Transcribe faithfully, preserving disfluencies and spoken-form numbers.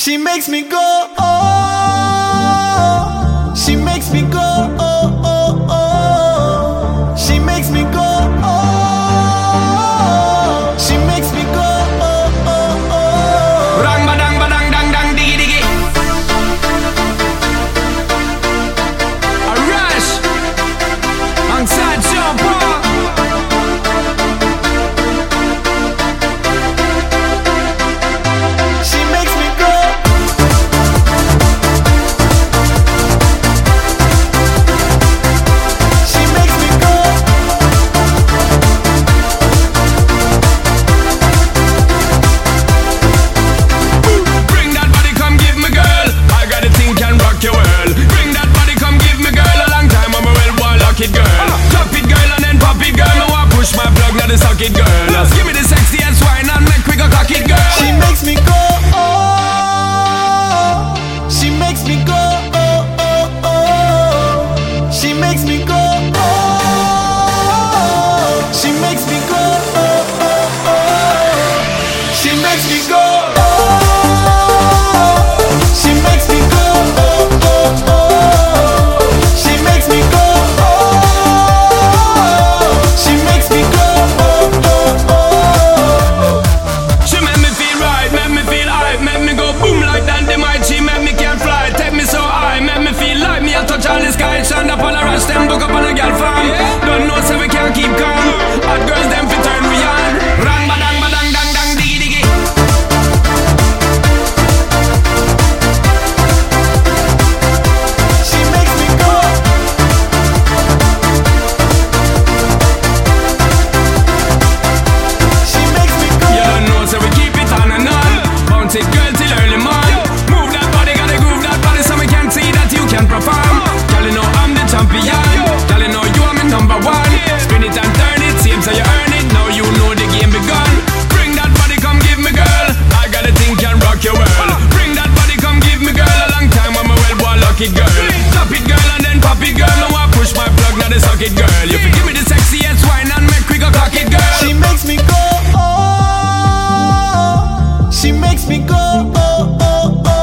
She makes me go, oh. She makes me go, oh, oh, oh. She makes me go, oh. She makes me go, oh, oh, oh. Rang badang badang dang dang diggy diggy. A rush alongside Sean Paul. She makes me go. She makes me go. Bring that body, come give me, girl. I got a thing can rock your world. Bring that body, come give me, girl. A long time I'm a well boy, lock it, girl. Top it, girl, and then pop it, girl. Me want push my plug, now the socket, girl. Just give me the sexy and swine and make we go cock it, girl. She makes me go, oh. She makes me go, oh, oh, oh. She makes me go, oh. She makes me go, oh, oh, oh. She makes me go, oh. She makes me go, oh, oh, oh. She makes me go, oh. She makes me go, oh, oh, oh. She make me feel right, make me feel high, make me go boom like dynamite. She make me can fly, take me so high, make me feel like me I touch all the sky. Stand up on a rush, them book up on a girl farm. Don't know so we can't keep calm. Hot girls them fi turn we on. Rang badang badang dang dang diggy diggy. She makes me go. She makes me go. You don't know so we keep it on and on. Bounce it girl till early morning. Move that body, gotta groove that body so we can see that you can perform. Girl you know I'm the champion. Girl you know you are my number one. Spin it and turn it, same so you earn it. Now you know the game begun. Bring that body, come give me, girl. I got a thing can rock your world. Bring that body, come give me, girl. A long time I'm a well boy, lock it, girl. Top it, girl, and then pop it, girl. Now I push my plug, now the socket, girl. You fi give me the sexiest wine and make we go cock it, girl. She makes me go, oh. She makes me go, oh, oh, oh.